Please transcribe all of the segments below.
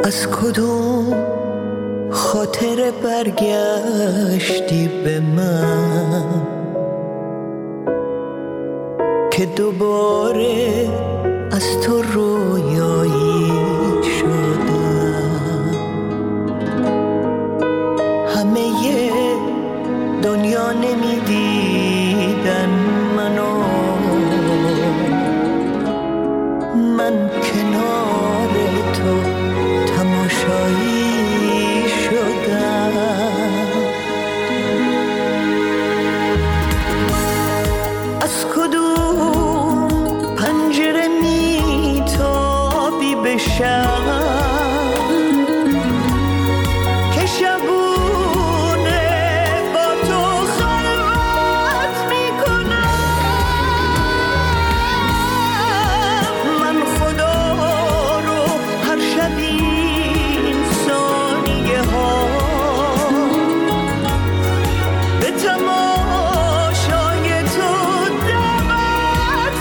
از کدوم خاطر برگشتی به من که دوباره از تو رویایی شدم. همه دنیا نمیدیدن منو، من کنار تو تماشایی شدم. از کدوم پنجره میتابی به شب که شبونه با تو خلوت میکنم. من خدا رو هر شب این ثانیه ها به تماشای تو دعوت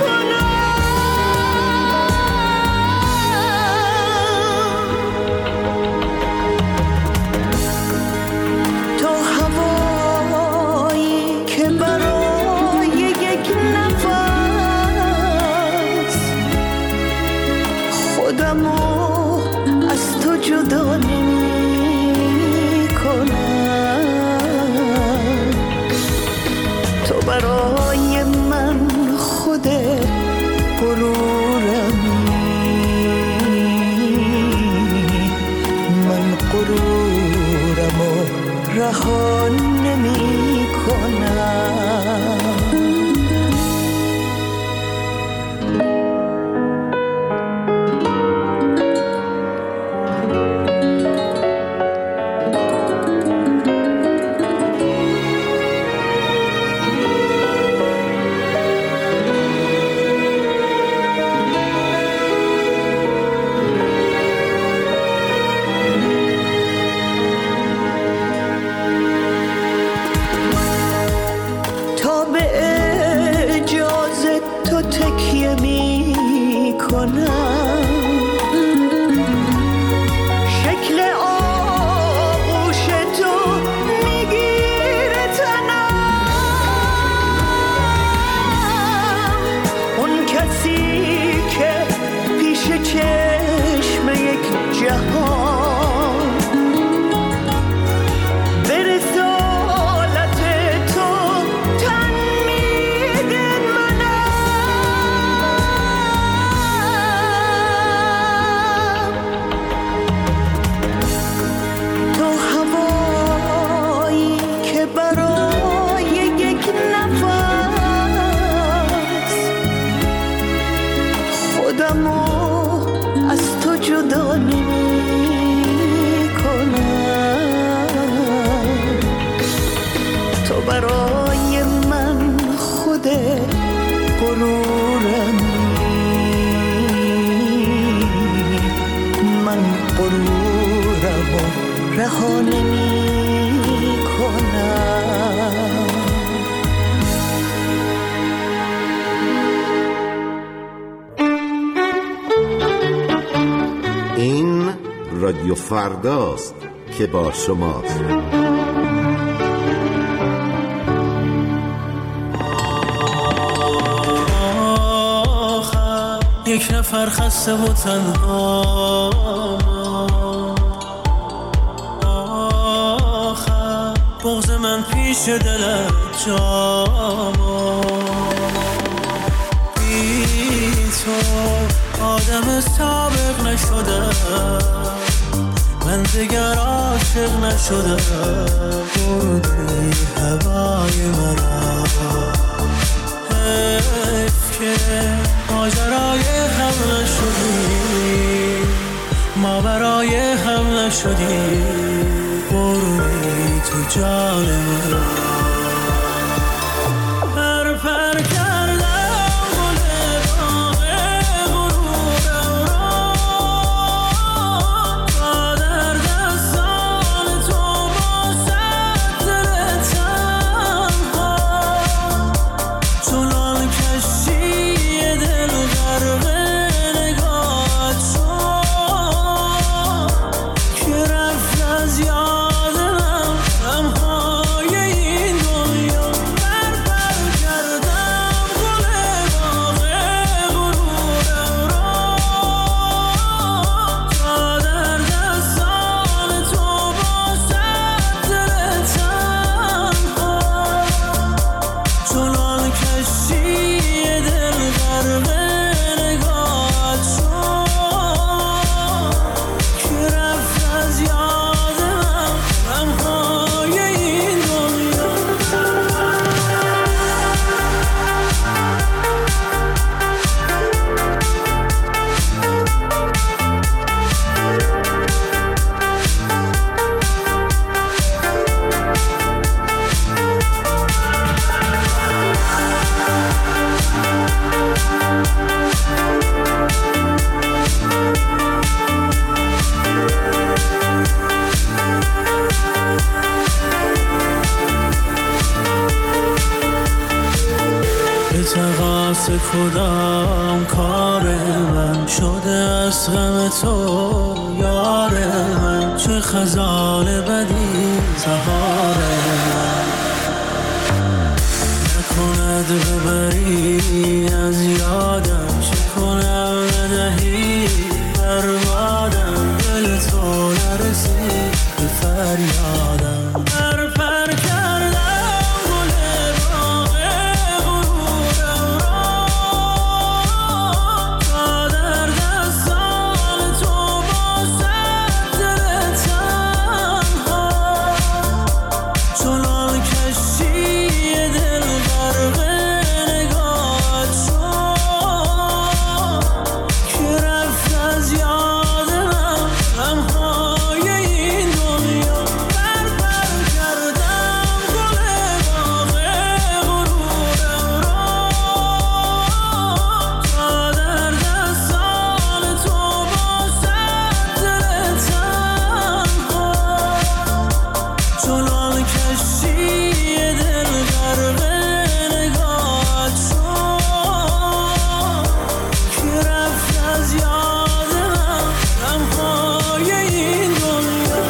میکنم. تو هوایی که برای یک نفس خودمو از تو جدا نمی کنم. تو برای من خود غرورمی، من غرورمو رها نمی کنم. تا به اجازه تو تکیه می کنم، شکل آغوش تو میگیره تنم. اون کسی که پیش چشم یک جهان به رسالت تو تن میده منم. تو هوایی که برای یک نفس خودمو از تو جدا نمی کنم. تو برای من خود غرورمی، من غرورمو رها نمی کنم. این رادیو فرداست که با شماست. یک نفر خسته و تنها، آخر بغض من پیش دلت جا، بی تو آدم سابق نشدم، من دیگر عاشق نشدم. بردی هوای مرا، حیف که ماجرای هم نشدی، ما برای هم نشدی. بردی تو جان مرا، پر پر کردم گل باغ غرورم را، تا در دستان تو باشد دل تنها. چنان کشتی دل غرق نگاهت شد، کردم کار من شده از غم تو یار من، چه خزان بدی سهار من. نکند ببری از یادم، چه کنم ندهی بربادم، دل تو نرسید به فریادم. پر کردم گل باغ غرورم را، تا در دستان تو باشد دل تنها، چنان کشتی دل غرق نگاهت شد که رفت از یاد من غمهای این دنیا. پر کردم گل باغ غرورم را، تا در دستان تو باشد دل تنها، چنان کشتی دل غرق نگاهت شد که رفت از یاد من غمهای این دنیا.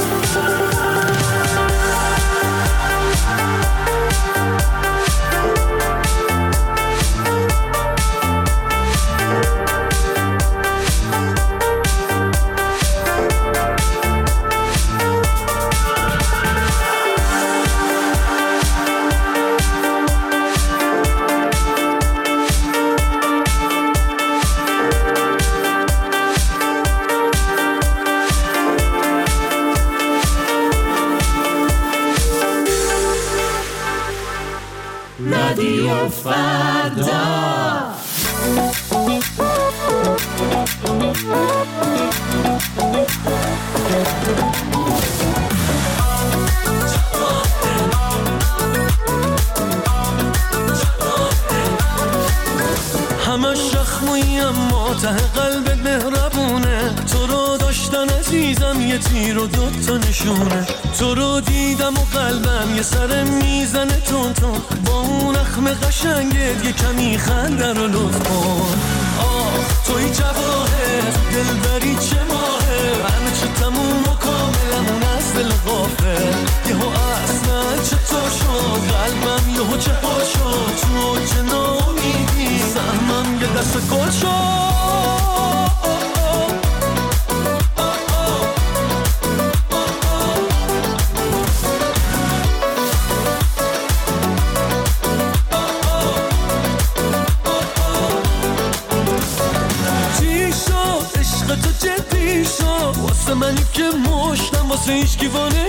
رادیو فردا. همش زخمی اما ته قلبت مهربونه، تو رو داشتن عزیزم یه تیر و دوتا نشونه، تو رو دیدم و قلبم یه سر میزنه تون تون، با اون اخم قشنگت یه کمی خنده رو لطف کن. آه توی جواهر دلبری چه ماهه، همه چی تموم و کاملمون از دل غافل، یهو اصلا چطور شد قلبم یهو چه ها شد، تو چه نامیدی سهمم یه دست گل شد. تو جدی شد واسه منی که مشتم واسه هیچ کیوانه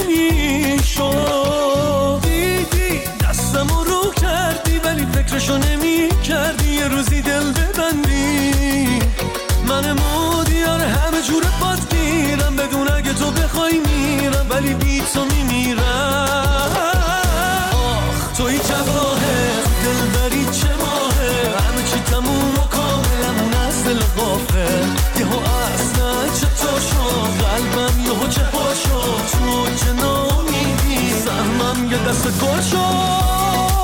میشد، دیدی دستمو رو کردی ولی فکرشو نمی کردی یه روزی دل ببندی. من مودیار همه جور باد گیرم، بدون اگه تو بخوای میرم ولی بی تو میمیرم. آخ توی جواهر دلبری چه ماهه، همه چی تموم و کاملمون از دل غافل، یهو اصلا چطور شد قلبم یهو چه ها شد، تو چه نامیدی سهمم یه دست گل شد.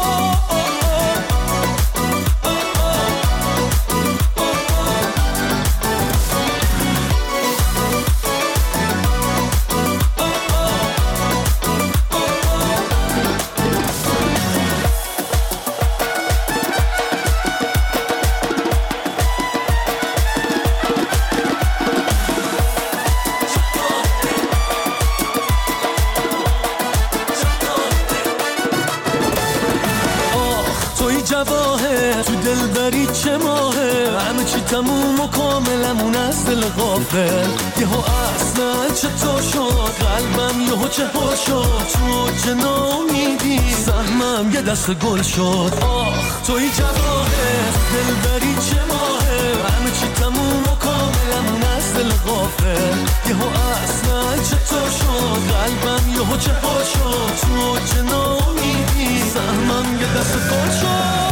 جواهر تو دلبری چه ماهه، همه چی تموم و کاملمون از دل غافل، یهو اصلا چطور شد قلبم یهو چه ها شد، تو چه نامیدی سهمم یه دست گل شد. آخ توی جواهر دلبری چه ماهه، همه چی تموم و کاملمون از دل غافل، یهو اصلا چطور شد قلبم یهو چه ها شد، تو چه نامیدی سهمم یه دست گل شد.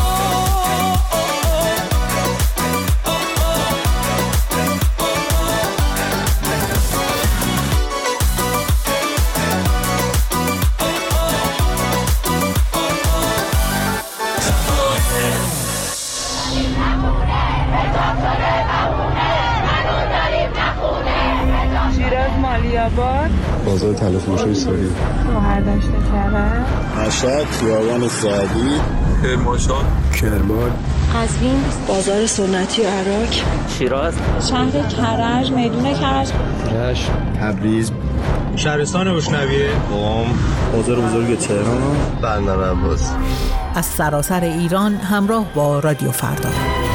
علی‌آباد، بازار طلا فروشی سوری، شهردشت کرج، مشهد، خیابان سعدی، کرمانشاه، کرمان، قزوین، بازار سنتی و عراق، شیراز، شهر کرج، میدون کرج، رشت، تبریز، شهرستان بوشنویه، قم، بازار بزرگ تهران، بندر عباس. از سراسر ایران همراه با رادیو فردا.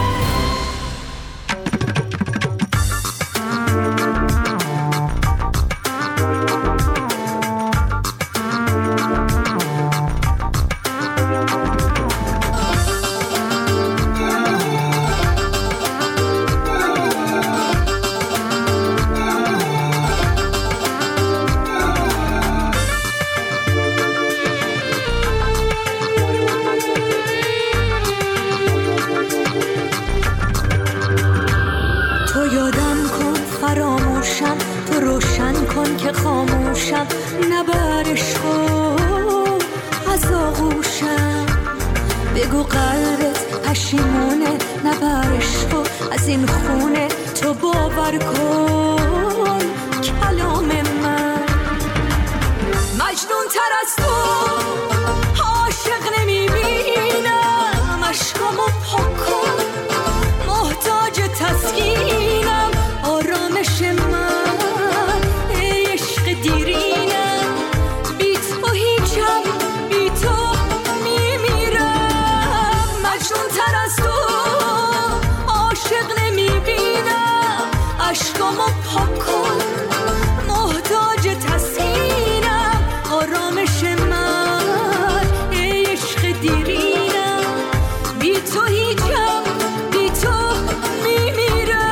بگو قلبت پشیمونه، نبرش تو از این خونه، تو باور کن کلام من. مجنون تر از تو عاشق نمیبینم، عشقامو پاک کن، محتاج تسکینم، آرامش من ای عشق دیرینم، بی تو هیچم، بی تو میمیرم. مجنون تر از تو عاشق نمیبینم، عشقامو پاک کن، محتاج تسکینم، آرامش من ای عشق دیرینم، بی تو هیچم، بی تو میمیرم.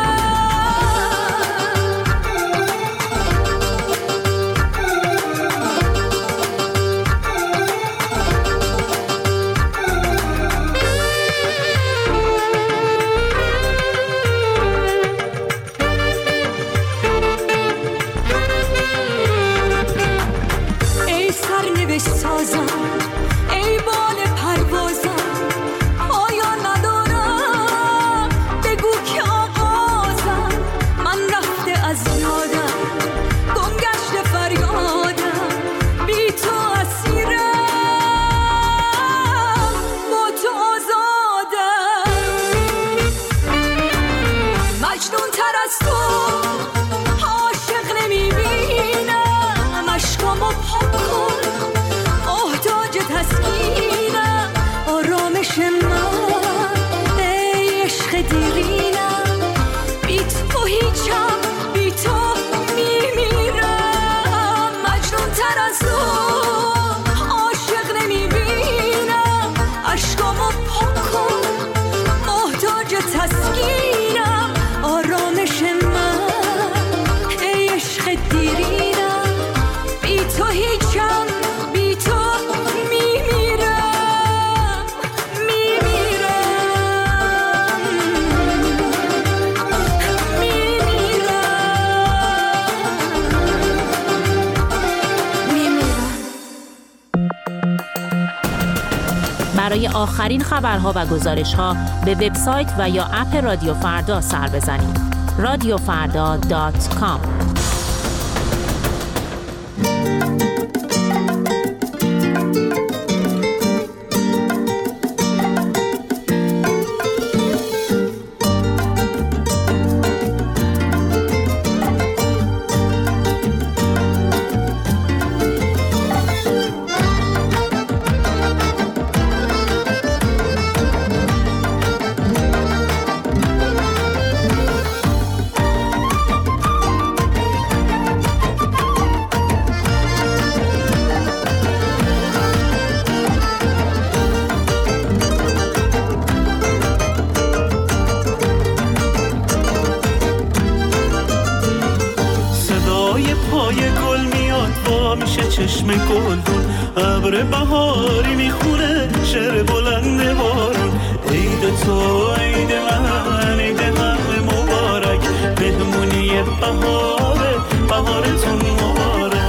ای سرنوشت سازم، ای بال پروازم، آیا ندارم بگو که آغازم، من رفته از یادم، گم گشته فریادم، بی تو اسیرم، با تو آزادم. مجنون تر از تو عاشق نمیبینم، عشقامو پاک کن، محتاج تسکینم، آرامش من ای عشق دیرینم، بی تو هیچم، بی تو میمیرم. مجنون تر از تو عاشق نمیبینم، عشقامو پاک کن، محتاج تسکینم، آرامش من ای عشق دیرینم، بی تو هیچم، بی تو میمیرم، میمیرم، میمیرم. برای آخرین خبرها و گزارش‌ها به وبسایت و یا اپ رادیو فردا سر بزنید. radiofarda.com. صدای پای گل میاد وا میشه چشم گلدون، ابر بهاری میخونه شعر بلند بارون. عید تو عید من، عید همه مبارک، مهمونی بهاره، بهارتون مبارک.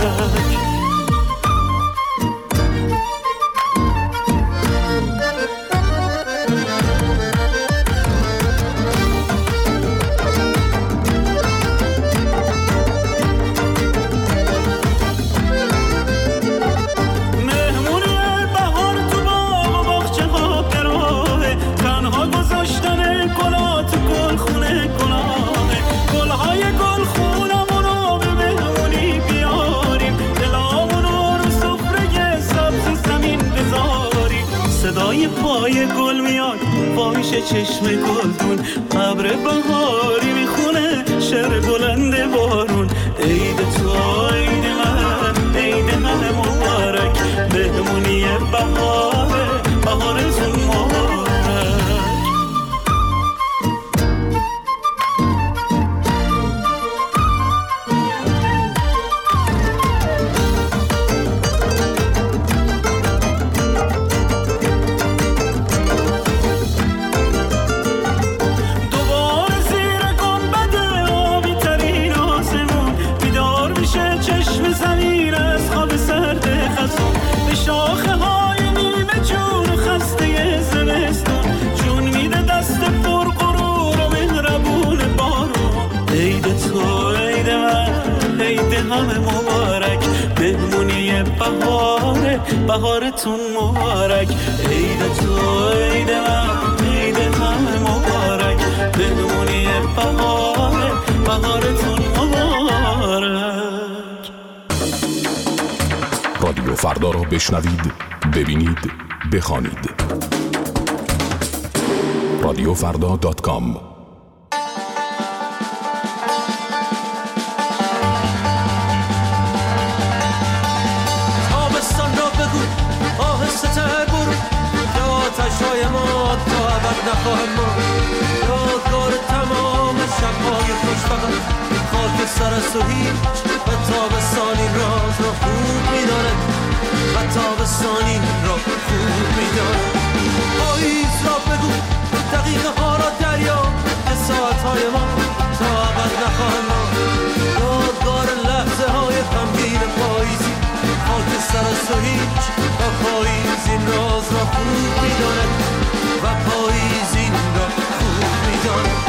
چشم گلدون، ابر بهاری میخونه شعر بلند بارون. عید تو عید من، عید من مبارک، بهمونی بهاره، بهارتون مبارک. شاخه های نیمه جون خسته زمستون، جون میده دست پر غرور و مهربون بارون. عید تو عید من، عید همه مبارک، بهمونی بهاره، بهارتون مبارک. عید تو عید من، عید همه مبارک، بهمونی بهاره، بهارتون مبارک. رادیو فردا را بشنوید، ببینید، بخوانید. radiofrda.com. تابستان را بگو آهسته تر برو، که آتش‌های ما تا ابد نخواهم مرد. یادگار تمام شب‌های خوشبخت، خاک سر است و هیچ، و تابستانی راز را خوب می‌داند، و تابستانی را خوب می‌داند. پاییز را بگو دقیقه ها را دریا، که ساعت‌های ما تا ابد نخواهند ماند. یادگار لحظه های غمگین پاییزی، خاک سر است و هیچ، و پاییز این راز را خوب می‌داند، و پاییز این را خوب می‌داند.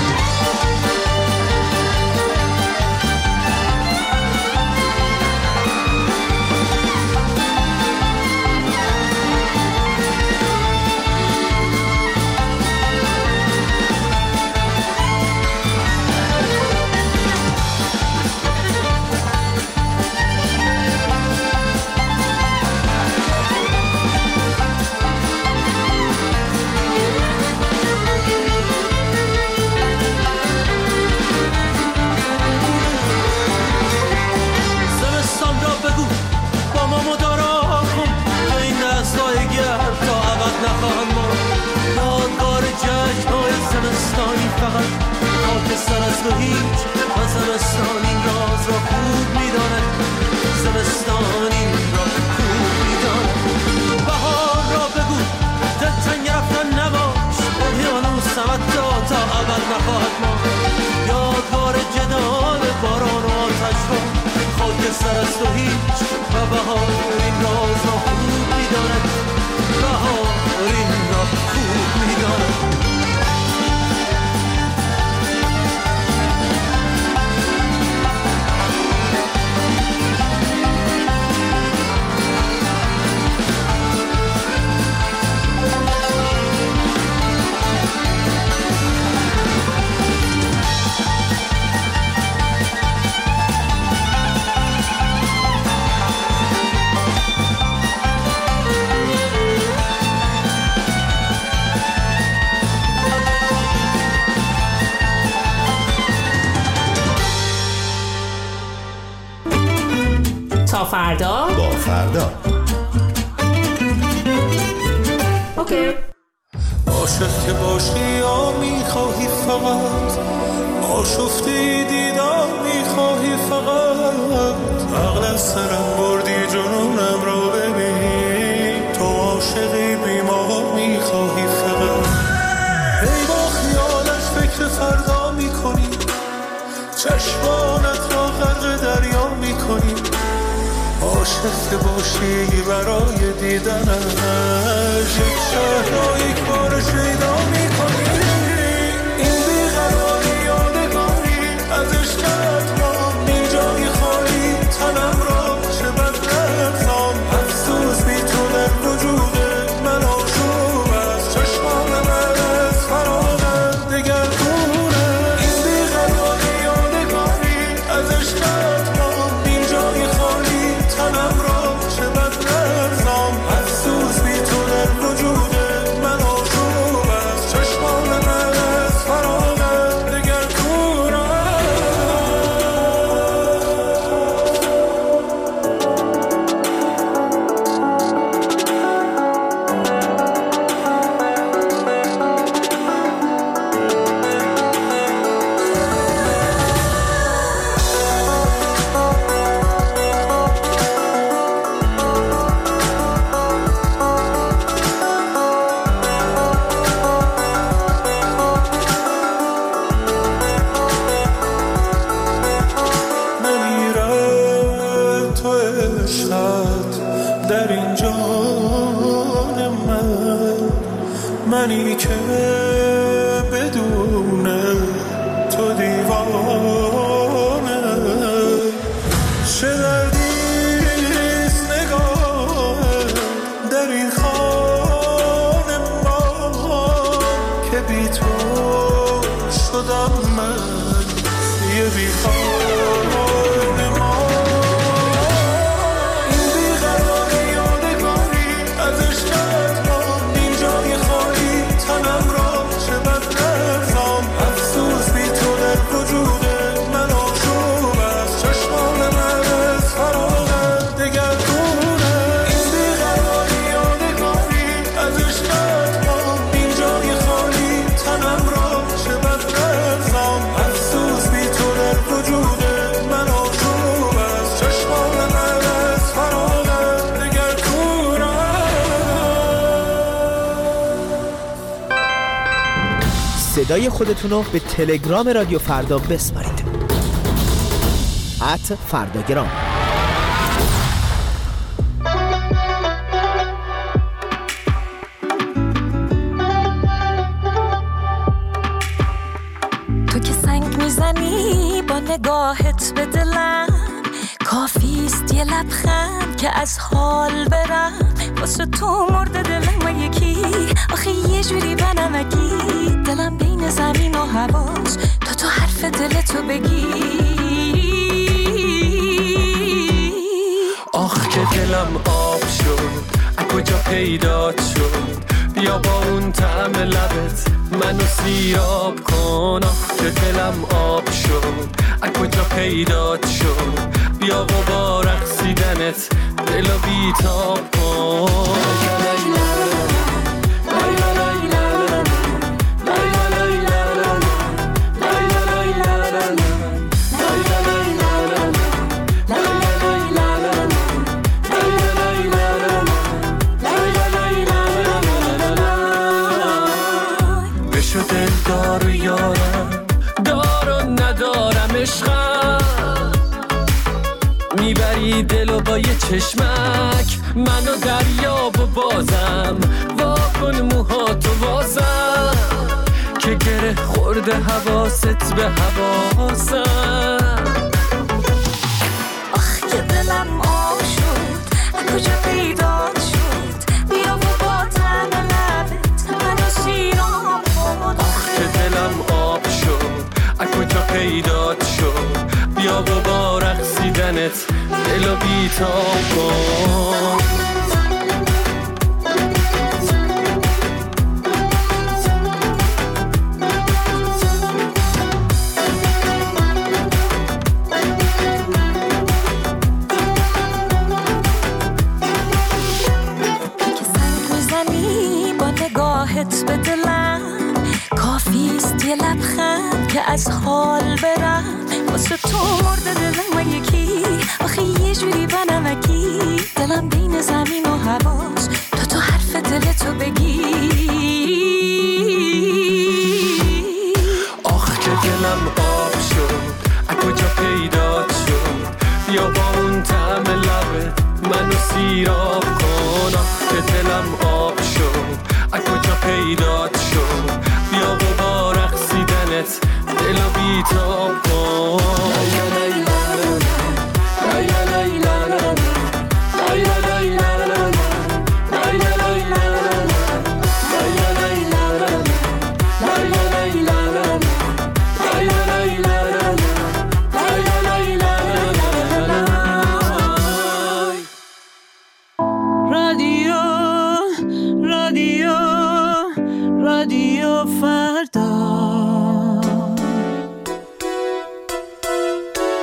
فقط خاک سر است و هیچ، و زمستان این راز را خوب می‌داند، زمستان این را خوب می‌داند. بهار را بگو دل تنگ رفتن نباش، اقیانوس حتی تا ابد نخواهد ماند. یادگار جدال باران و آتش را، خاک سر است و هیچ، و بهار این راز را خوب می‌داند، بهار این را خوب می‌داند. تا فردا با فردا. اوکی. عاشق که باشی یا میخواهی فقط، آشفته دیدم میخواهی فقط، عقل از سرم بردی جنونم را ببین، تو عاشقی بیمار میخواهی فقط. ای با خیالش فکر فردا میکنی، چشمانت را غرق دریا میکنی، عاشق که باشی برای دیدنش، یک شهر را یک بار شیدا میکنی. این بیقراری یادگاری ازش کرد ما، این جای خالی تنم را چه بد نرزام، افسوس بی تو در وجود من آشوب است، چشمان من از فراغت دگرگونه. این بیقراری یادگاری ازش کرد ما، این جای خالی تنم را چه بد نرزام، افسوس بی تو در وجود من آشوب است، چشمان منی که بدون تو دیوانه. چه دردیست نگاه در این خانه ما که بی تو شدم من یه بی خانه ما. این بیقراری یادگاری از عشقت ما این جای خالی تنم را چه بد نرزم. افسوس بی تو در وجود من آشوب از چشمان من از فراغت دگر دونه. این بیقراری یادگاری از عشقت ما این جای خالی تنم را چه بد نرزم. افسوس بی تو در وجود من آشوب از چشمان من از فراغت دگر دونه. صدای خودتونو به تلگرام رادیو فردا بسپارید. @فرداگرام. تو که سنگ میزنی با نگاهت به دلم، کافیست یه لبخند که از حال برم. واسه تو مرده دلم یکی، آخه یه جوری بنمکی. دلم بین زمین و هواست، تو حرف دلتو بگی. آخ که دلم آب شد، از کجا پیدات شد. بیا با اون طعم لبت منو سیراب کن. آخ که دلم آب شد، از کجا پیدات شد. بیا و با رقصیدنت دلو بیتاب کن. بشو دل دارو یارم، دارو ندارم عشقم. میبری دلو با یه چشمک، منو دریاب و بازم. واکن موهاتو واسم که گره خورده حواست به حواسم. آخ که دلم آب شد، از کجا پیدات شد. بیا و با طعم لبت منو سیراب کن. آخ که دلم آب شد، از کجا پیدات شد. بیا و با رقصیدنت دلو بیتاب کن. نگاهت به دلم، کافیست یه لبخند که از حال برم. واسه تو مرده دلم یکی، آخه یه جوری بنمکی. دلم بین زمین و هواست، تو حرف دلتو بگی. آخ که دلم آب شد، از کجا پیدات شد. بیا با اون طعم لبت منو سیراب کن. آخ که دلم آب شد، از کجا پیدات شد. بیا و با رقصیدنت دلو بیتاب کن. رادیو فردا.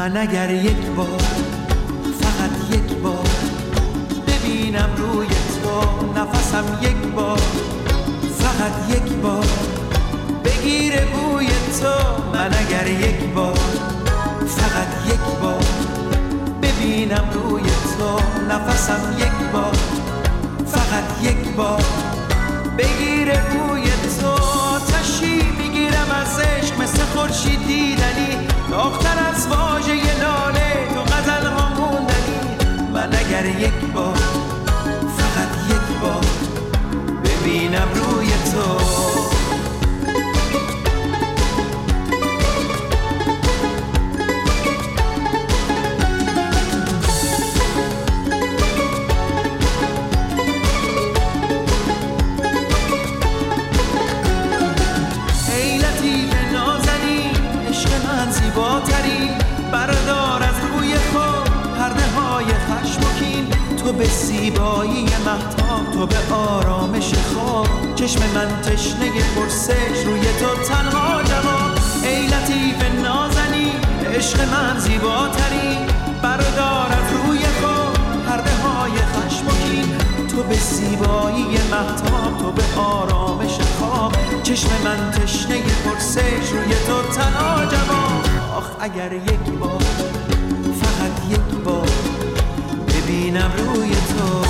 من اگر یک بار، فقط یک بار ببینم روی تو نفسم، یک بار فقط یک بار بگیره بوی تو. من اگر یک بار، فقط یک بار ببینم روی تو نفسم، یک بار فقط یک بار بگیره بوی تو. تشی میگیرم از عشق مثل خورشید دیدنی، داغ‌تر از واژه لاله تو غزل ها موندنی. من اگر یک بار، فقط یک بار ببینم روی تو. بردار از روی خود پرده های خشم و کین، تو به زیبایی مهتاب، تو به آرامش خواب. چشم من تشنه پرسش، روی تو تنها جواب. ای لطیف نازنی، عشق من زیباتری. بردار از روی خود پرده های خشم و کین، تو به زیبایی مهتاب، تو به آرامش خواب. چشم من تشنه پرسش، روی تو تنها جواب. آخ اگر یک بار، فقط یک بار ببینم روی تو.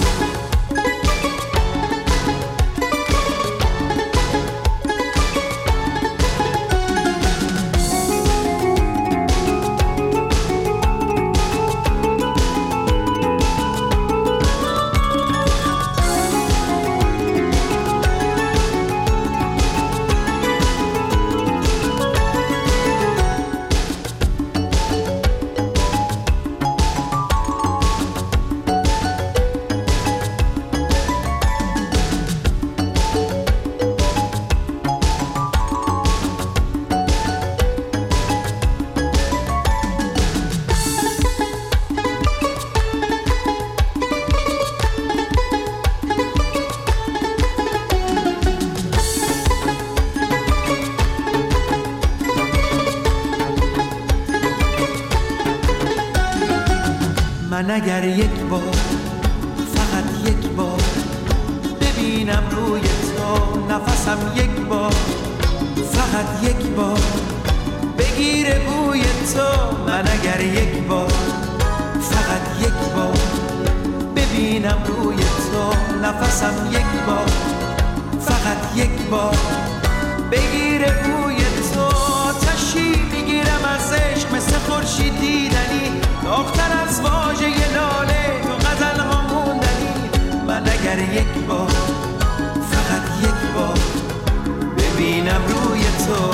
من اگر یک بار، فقط یک بار ببینم روی تو نفسم، یک بار فقط یک بار بگیره بوی تو. من اگر یک بار، فقط یک بار ببینم روی تو نفسم، یک بار فقط یک بار بگیره بوی تو. تشی میگیرم از عشق مثل خورشید دیدنی، داغ‌تر از واژه لاله تو غزل ها موندنی. من اگر یک بار، فقط یک بار ببینم روی تو.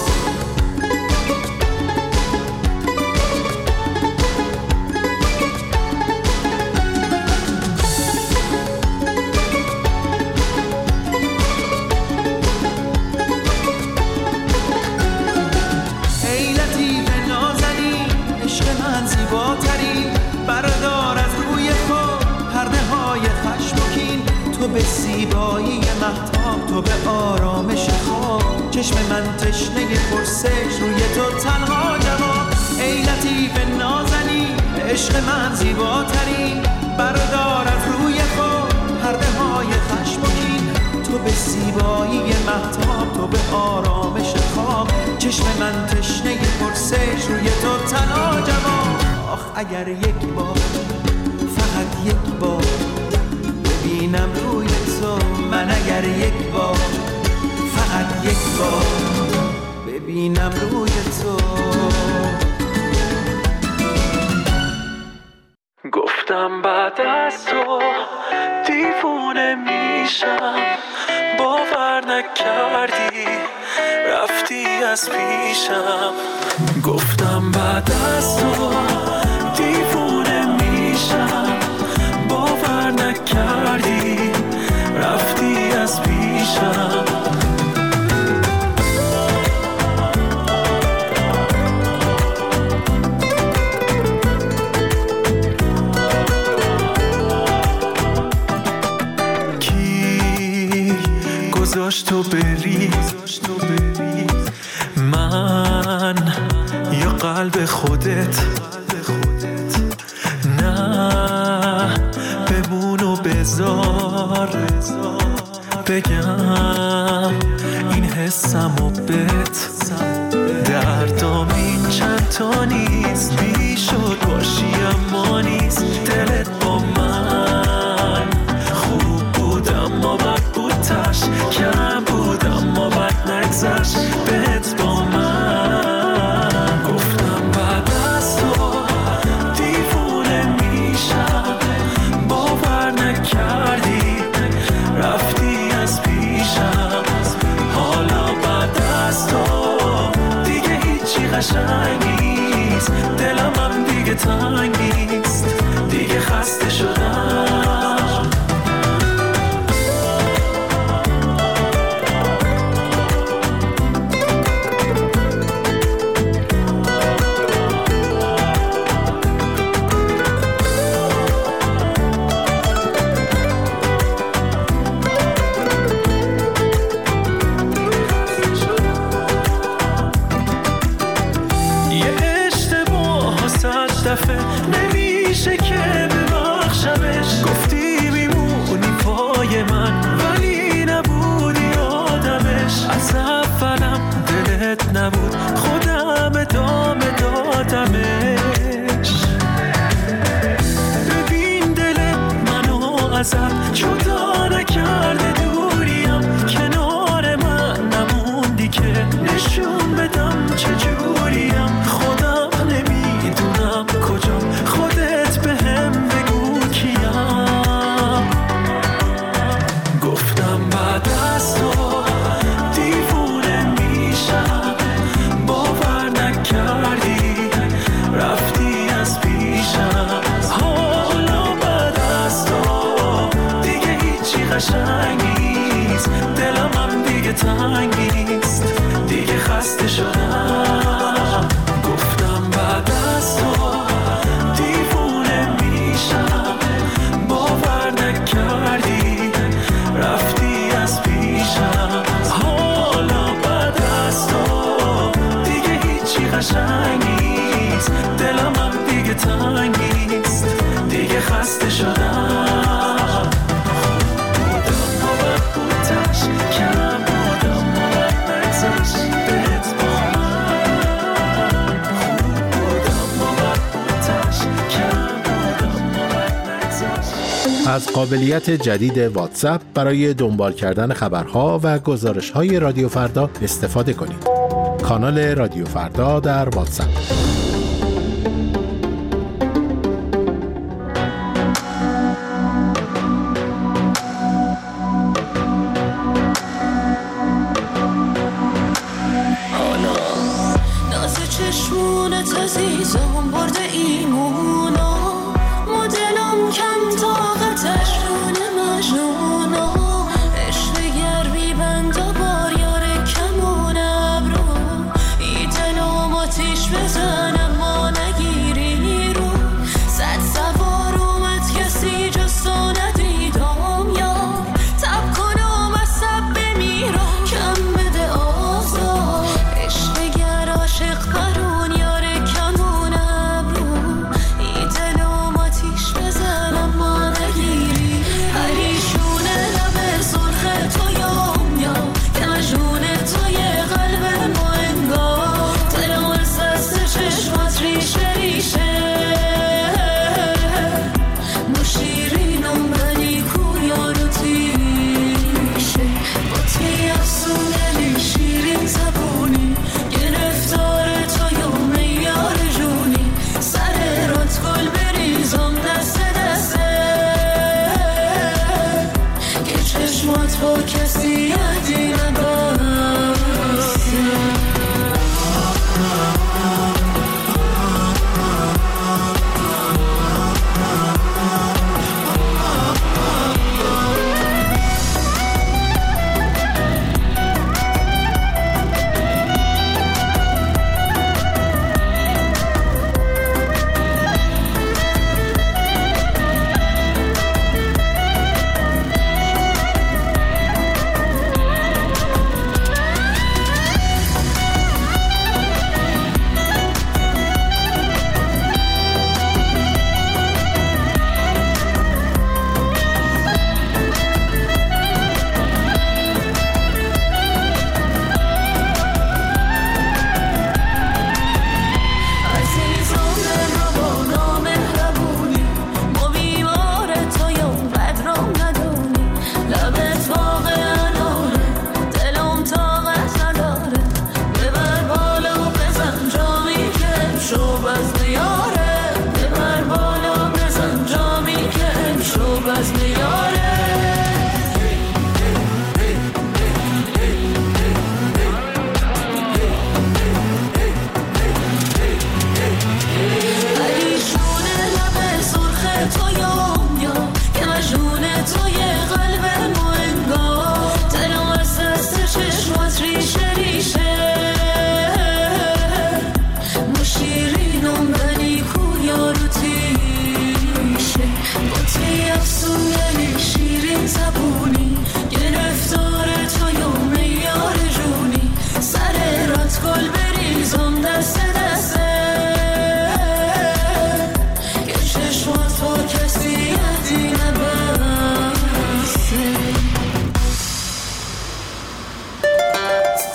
بردار از روی خود پرده های خشم و کین، تو به زیبایی مهتاب، تو به آرامش خواب. چشم من تشنه پرسش، روی تو تنها جواب. ای لطیف نازنی، عشق من زیباترین. بردار از روی خود پرده های خشم و کین، تو به زیبایی مهتاب، تو به آرامش خواب. چشم من تشنه پرسش، روی تو تنها جواب. آخ اگر یک بار، فقط یک بار ببینم روی تو. من اگر یک بار، فقط یک بار ببینم روی تو. گفتم بعد از تو دیوونه میشم، باور نکردی رفتی از پیشم. گفتم بعد از تو دیوونه میشم، باور نکردی رفتی از پیشم. کی گذاشت تو بری؟ من یا قلب خودت. نه بمون و بذار بگم این حسم و بت. دردام این چند تا نیست، بیشد باشی اما نیست. دلت با من خوب بود اما بد بود، تش کم بود اما بد نگذشت. بهت با من گفتم بعد از تو دیوونه میشم، باور نکردی رفتی از پیشم. حالا بعد از تو دیگه هیچی قشنگ نیست، دلم هم دیگه تنگ نیست، دیگه خسته شدم. نمیشه که ببخشمش، گفتی میمونی پای من ولی نبودی آدمش. از اولم دلت نبود، خودم ادامه دادمش. ببین دل منو ازت جدا نکرده، دوریم کنار من نموندی که نشون بدم چجوریم. خودم نمیدونم کجام، خودت بهم بگو کیم. گفتم بعد از تو دیوونه میشم، باور نکردی رفتی از پیشم. حالا بعد از تو دیگه هیچی قشنگ نیست، دلم هم دیگه تنگ نیست، دیگه خسته شدم. گفتم بعد از تو دیوونه میشم، باور نکردی رفتی از پیشم. حالا بعد از تو دیگه هیچی قشنگ نیست، دلم هم دیگه تنگ نیست، دیگه خسته شدم. بودم و بد بودش، کم بودم و بد نگذشت. بهت با من خوب بودم و بد بودش، کم بودم و بد نگذشت. از قابلیت جدید واتساپ برای دنبال کردن خبرها و گزارش‌های رادیو فردا استفاده کنید. کانال رادیو فردا در واتساپ. چشمونت عزیزم برده ایمونا، مدلم کم طاقتش رونه مجنونا. عشق گرمی بند و بار یار کمون ابرو، ای دلم آتیش بزنم ما نگیری رو. صد سوار اومد کسی جسا ندیدم، یا تب کنم از سب بمیرم کم بده آزار. عشق گر عاشق برون یار کمون ابرو،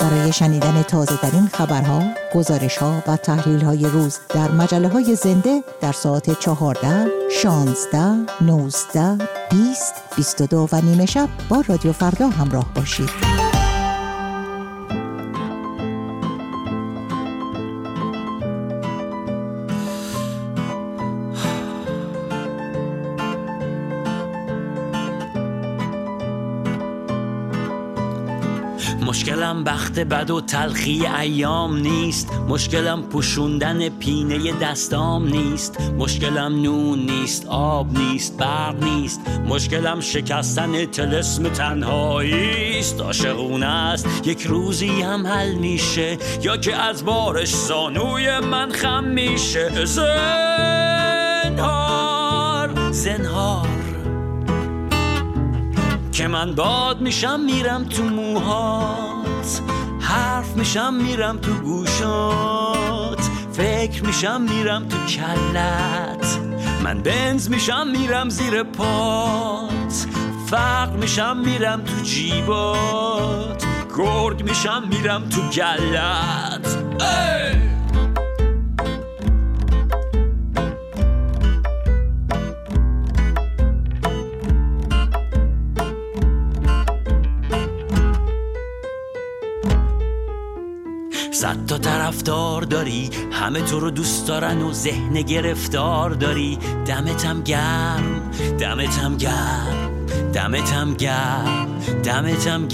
برای شنیدن تازه‌ترین خبرها، گزارش‌ها و تحلیل‌های روز در مجله‌های زنده در ساعت 14, 16, 19, 20, 22 و نیمه شب با رادیو فردا همراه باشید. مشکلم بخت بد و تلخی ایام نیست، مشکلم پوشوندن پینه دستام نیست، مشکلم نون نیست، آب نیست، برق نیست، مشکلم شکستن طلسم تنهاییست. عاشقونه است یک روزی هم حل میشه، یا که از بارش زانوی من خم میشه. زنهار زنهار که من باد میشم میرم تو موهات، حرف میشم میرم تو گوشات، فکر میشم میرم تو کلت، من بنز میشم میرم زیر پات، فقر میشم میرم تو جیبات، گرگ میشم میرم تو گلت. صد تا طرفدار داری، همه تو رو دوست دارن و ذهن گرفتار داری. دمتم گرم، دمتم گرم، دمتم گرم، دمتم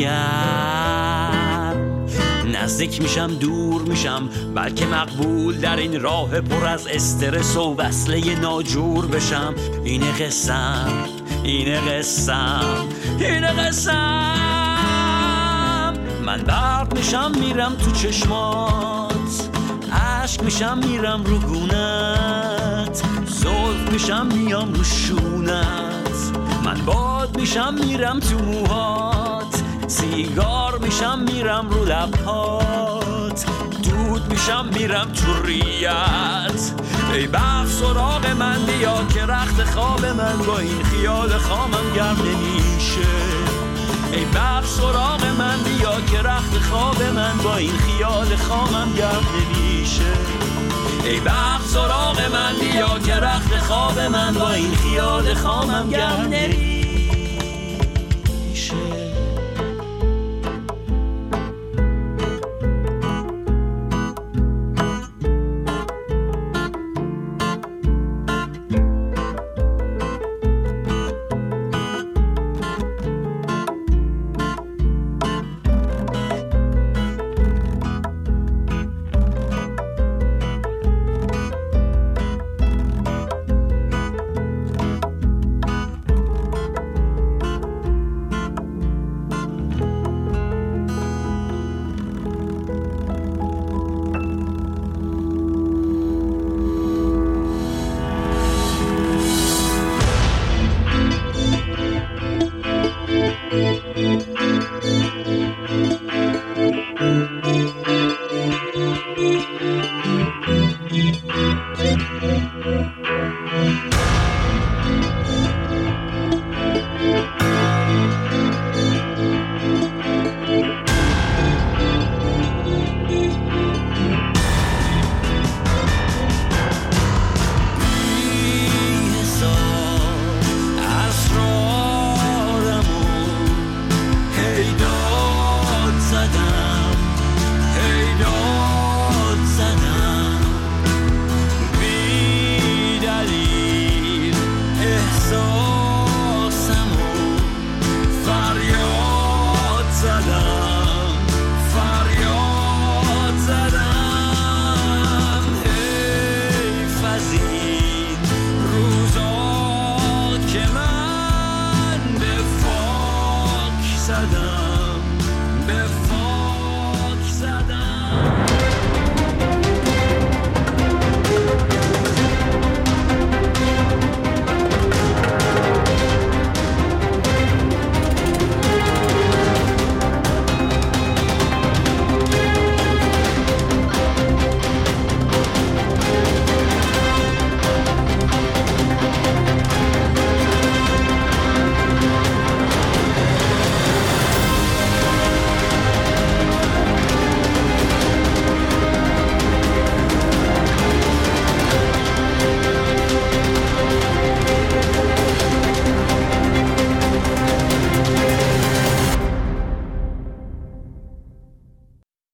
گرم. نزدیک میشم دور میشم، بلکه مقبول در این راه پر از استرس و وصله ناجور بشم. اینه قسم، اینه قسم، اینه قسم. من برق میشم میرم تو چشمات، عشق میشم میرم رو گونت، زلف میشم میام رو شونت، من باد میشم میرم تو موهات، سیگار میشم میرم رو لبهات، دود میشم میرم تو ریت. ای بخت سراغ من بیا که رخت خواب من با این خیال خامم گرم نمیشه. ای بخت سراغ من بیا که رخت خواب من با این خیال خامم گرم نمیشه. ای بخت سراغ من بیا که رخت خواب من با این خیال خامم گرم نمیشه.